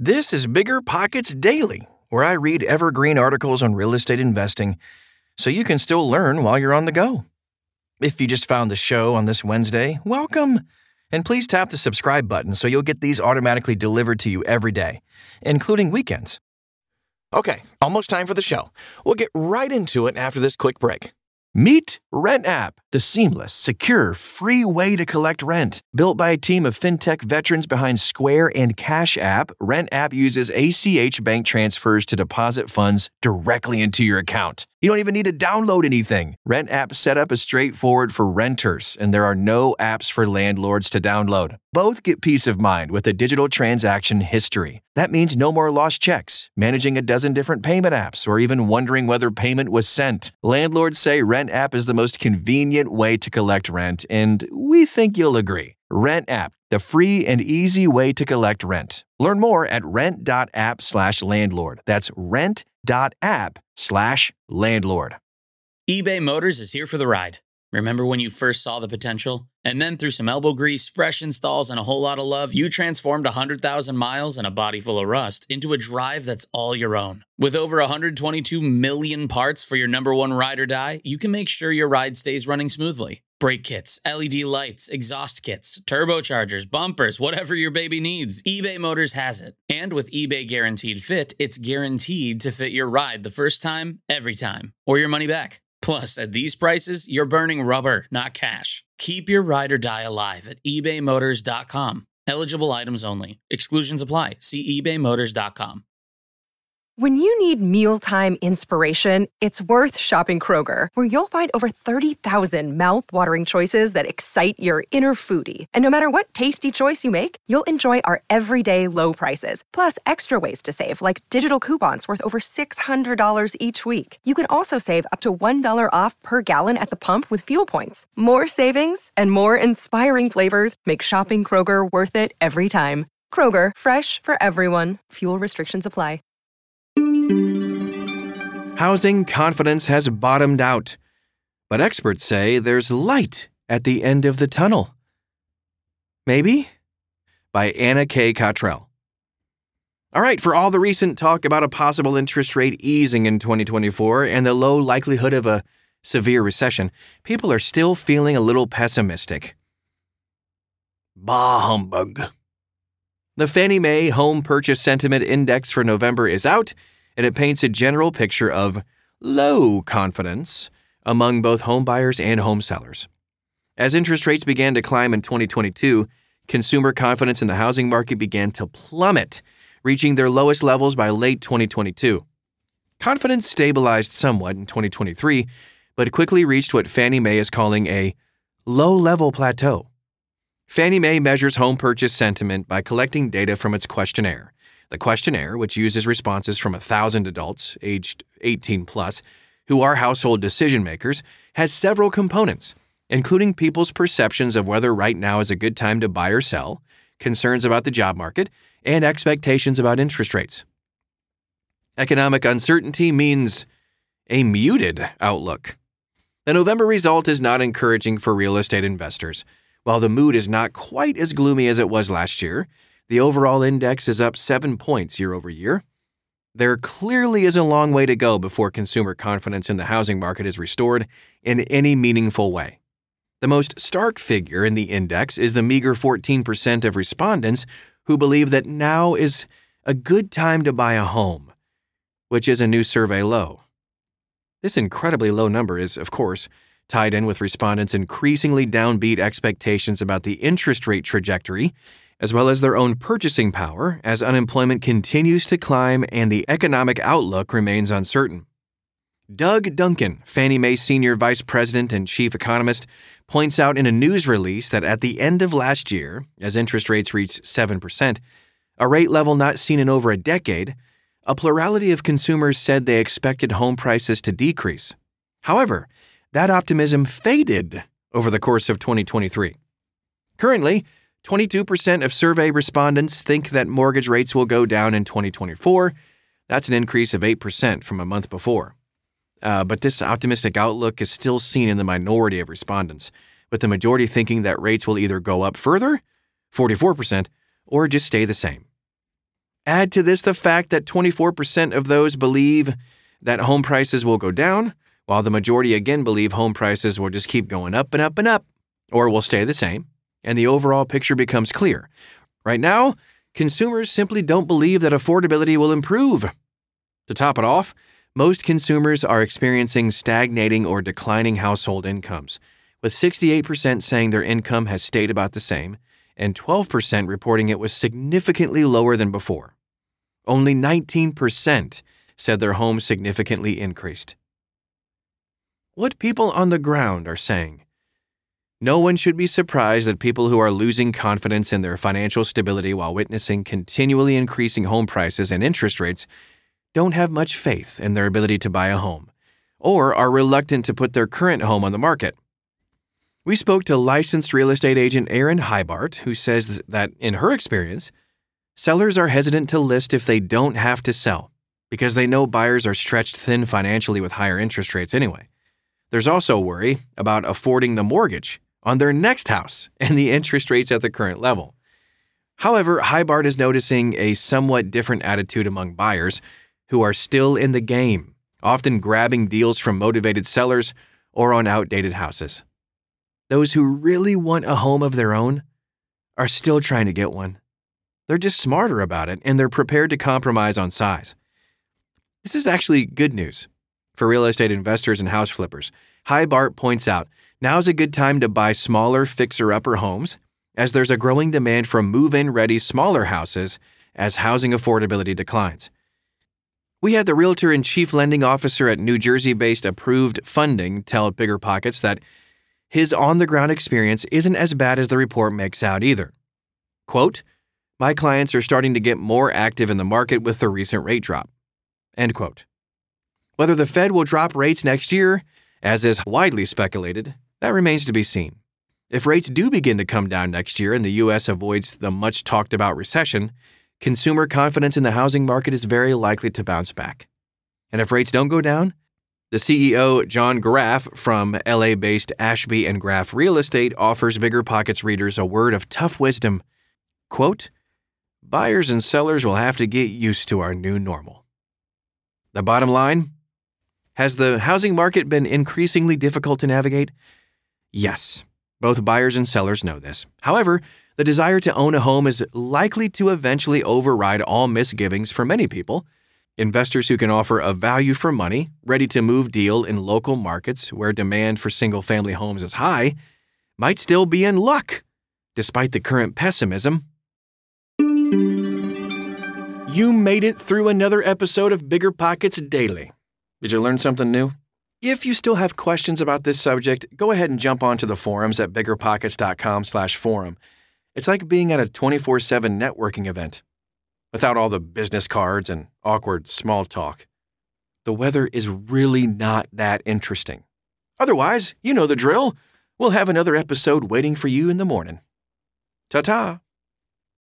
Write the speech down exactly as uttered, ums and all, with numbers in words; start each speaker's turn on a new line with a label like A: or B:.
A: This is Bigger Pockets Daily, where I read evergreen articles on real estate investing so you can still learn while you're on the go. If you just found the show on this Wednesday, welcome. And please tap the subscribe button so you'll get these automatically delivered to you every day, including weekends. Okay, almost time for the show. We'll get right into it after this quick break. Meet RentApp, the seamless, secure, free way to collect rent. Built by a team of fintech veterans behind Square and Cash App, RentApp uses A C H bank transfers to deposit funds directly into your account. You don't even need to download anything. RentApp setup is straightforward for renters, and there are no apps for landlords to download. Both get peace of mind with a digital transaction history. That means no more lost checks, managing a dozen different payment apps, or even wondering whether payment was sent. Landlords say RentApp is the most convenient way to collect rent, and we think you'll agree. RentApp, the free and easy way to collect rent. Learn more at rent.app slash landlord. That's rent.app slash landlord.
B: eBay Motors is here for the ride. Remember when you first saw the potential? And then through some elbow grease, fresh installs, and a whole lot of love, you transformed one hundred thousand miles and a body full of rust into a drive that's all your own. With over one hundred twenty-two million parts for your number one ride or die, you can make sure your ride stays running smoothly. Brake kits, L E D lights, exhaust kits, turbochargers, bumpers, whatever your baby needs, eBay Motors has it. And with eBay Guaranteed Fit, it's guaranteed to fit your ride the first time, every time, or your money back. Plus, at these prices, you're burning rubber, not cash. Keep your ride or die alive at ebay motors dot com. Eligible items only. Exclusions apply. See ebay motors dot com.
C: When you need mealtime inspiration, it's worth shopping Kroger, where you'll find over thirty thousand mouth-watering choices that excite your inner foodie. And no matter what tasty choice you make, you'll enjoy our everyday low prices, plus extra ways to save, like digital coupons worth over six hundred dollars each week. You can also save up to one dollar off per gallon at the pump with fuel points. More savings and more inspiring flavors make shopping Kroger worth it every time. Kroger, fresh for everyone. Fuel restrictions apply.
A: Housing confidence has bottomed out, but experts say there's light at the end of the tunnel. Maybe? By Anna K. Cottrell. All right, for all the recent talk about a possible interest rate easing in twenty twenty-four and the low likelihood of a severe recession, people are still feeling a little pessimistic. Bah humbug. The Fannie Mae Home Purchase Sentiment Index for November is out, and it paints a general picture of low confidence among both home buyers and home sellers. As interest rates began to climb in twenty twenty-two, consumer confidence in the housing market began to plummet, reaching their lowest levels by late twenty twenty-two. Confidence stabilized somewhat in twenty twenty-three, but quickly reached what Fannie Mae is calling a low-level plateau. Fannie Mae measures home purchase sentiment by collecting data from its questionnaire. The questionnaire, which uses responses from one thousand adults aged eighteen plus, who are household decision makers, has several components, including people's perceptions of whether right now is a good time to buy or sell, concerns about the job market, and expectations about interest rates. Economic uncertainty means a muted outlook. The November result is not encouraging for real estate investors. While the mood is not quite as gloomy as it was last year, the overall index is up seven points year over year. There clearly is a long way to go before consumer confidence in the housing market is restored in any meaningful way. The most stark figure in the index is the meager fourteen percent of respondents who believe that now is a good time to buy a home, which is a new survey low. This incredibly low number is, of course, tied in with respondents' increasingly downbeat expectations about the interest rate trajectory, as well as their own purchasing power as unemployment continues to climb and the economic outlook remains uncertain. Doug Duncan, Fannie Mae Senior Vice President and Chief Economist, points out in a news release that at the end of last year, as interest rates reached seven percent, a rate level not seen in over a decade, a plurality of consumers said they expected home prices to decrease. However, that optimism faded over the course of twenty twenty-three. Currently, twenty-two percent of survey respondents think that mortgage rates will go down in twenty twenty-four. That's an increase of eight percent from a month before. Uh, but this optimistic outlook is still seen in the minority of respondents, with the majority thinking that rates will either go up further, forty-four percent, or just stay the same. Add to this the fact that twenty-four percent of those believe that home prices will go down, while the majority again believe home prices will just keep going up and up and up, or will stay the same, and the overall picture becomes clear. Right now, consumers simply don't believe that affordability will improve. To top it off, most consumers are experiencing stagnating or declining household incomes, with sixty-eight percent saying their income has stayed about the same, and twelve percent reporting it was significantly lower than before. Only nineteen percent said their home significantly increased. What people on the ground are saying. No one should be surprised that people who are losing confidence in their financial stability while witnessing continually increasing home prices and interest rates don't have much faith in their ability to buy a home, or are reluctant to put their current home on the market. We spoke to licensed real estate agent Erin Hybart, who says that, in her experience, sellers are hesitant to list if they don't have to sell, because they know buyers are stretched thin financially with higher interest rates anyway. There's also worry about affording the mortgage on their next house and the interest rates at the current level. However, Hybart is noticing a somewhat different attitude among buyers who are still in the game, often grabbing deals from motivated sellers or on outdated houses. Those who really want a home of their own are still trying to get one. They're just smarter about it, and they're prepared to compromise on size. This is actually good news for real estate investors and house flippers. Hybart points out, now's a good time to buy smaller fixer-upper homes, as there's a growing demand for move-in-ready smaller houses as housing affordability declines. We had the realtor and chief lending officer at New Jersey-based Approved Funding tell BiggerPockets that his on-the-ground experience isn't as bad as the report makes out either. Quote, "My clients are starting to get more active in the market with the recent rate drop." End quote. Whether the Fed will drop rates next year, as is widely speculated, that remains to be seen. If rates do begin to come down next year and the U S avoids the much-talked-about recession, consumer confidence in the housing market is very likely to bounce back. And if rates don't go down, the C E O, John Graff, from L A-based Ashby and Graff Real Estate, offers BiggerPockets readers a word of tough wisdom. Quote, "Buyers and sellers will have to get used to our new normal." The bottom line? Has the housing market been increasingly difficult to navigate? Yes, both buyers and sellers know this. However, the desire to own a home is likely to eventually override all misgivings for many people. Investors who can offer a value for money, ready-to-move deal in local markets where demand for single-family homes is high might still be in luck, despite the current pessimism. You made it through another episode of BiggerPockets Daily. Did you learn something new? If you still have questions about this subject, go ahead and jump onto the forums at biggerpockets.com slash forum. It's like being at a twenty-four seven networking event, without all the business cards and awkward small talk. The weather is really not that interesting. Otherwise, you know the drill. We'll have another episode waiting for you in the morning. Ta-ta!